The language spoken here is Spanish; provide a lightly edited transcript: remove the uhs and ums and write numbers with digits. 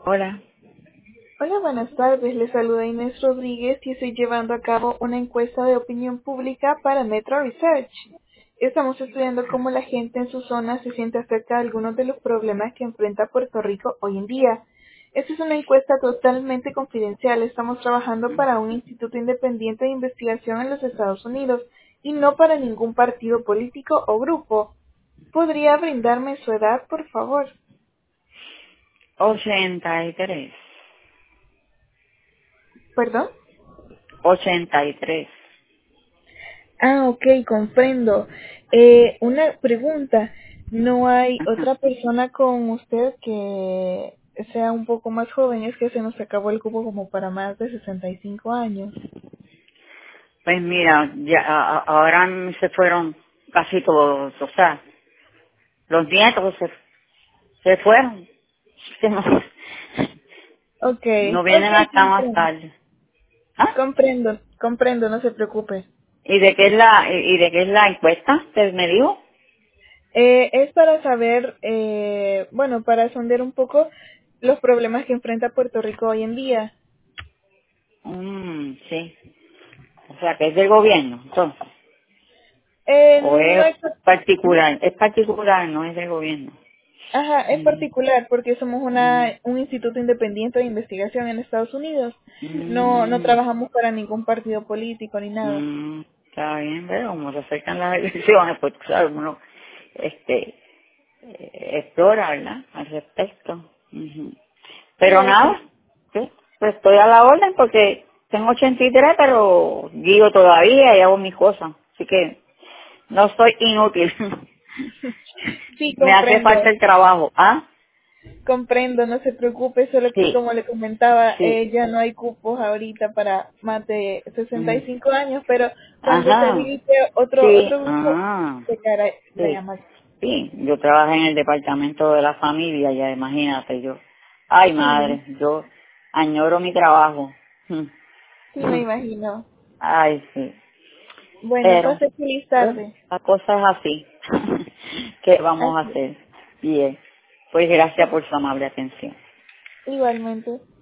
Hola. Hola, buenas tardes. Les saluda Inés Rodríguez y estoy llevando a cabo una encuesta de opinión pública para Metro Research. Estamos estudiando cómo la gente en su zona se siente acerca de algunos de los problemas que enfrenta Puerto Rico hoy en día. Esta es una encuesta totalmente confidencial. Estamos trabajando para un instituto independiente de investigación en los Estados Unidos y no para ningún partido político o grupo. ¿Podría brindarme su edad, por favor? 83. ¿Perdón? 83. Ah, ok, comprendo. Una pregunta. ¿No hay Ajá. otra persona con usted que sea un poco más joven? Es que se nos acabó el cupo como para más de 65 años. Pues mira, ya ahora se fueron casi todos, o sea, los nietos se fueron. Que no, Ok, no ok, vienen hasta más comprendo. tarde. ¿Ah? Comprendo, no se preocupe. ¿Y de qué es la encuesta que me dijo? Es para saber, bueno, para sondear un poco los problemas que enfrenta Puerto Rico hoy en día. Sí. O sea, que es del gobierno, entonces. O No es es, particular. Es particular, no es del gobierno. Ajá, es Mm. particular porque somos Mm. un instituto independiente de investigación en Estados Unidos. No Mm. trabajamos para ningún partido político ni nada. Está bien, pero como se acercan las elecciones, pues claro, uno este, explora, ¿verdad? Al respecto. Ujú. Sí, Pero así. nada, sí, pues estoy a la orden porque tengo 83, pero guío todavía y hago mis cosas. Así que no soy inútil. Sí, Me hace falta el trabajo. ¿Ah? comprendo, no se preocupe, solo que Sí, como le comentaba, sí. ya no hay cupos ahorita para más de sesenta Mm. y cinco años, pero cuando se Ajá. habilite Sí. otro grupo, Ah. se cara la Sí, llama. sí, yo trabajé en el departamento de la familia, ya imagínate yo. Ay, Sí, madre, yo añoro mi trabajo. sí me imagino. Ay, sí. Bueno, Pero, pase feliz pues, tarde. la cosa es así. ¿Qué vamos a Así, hacer? Bien. Pues gracias por su amable atención. igualmente.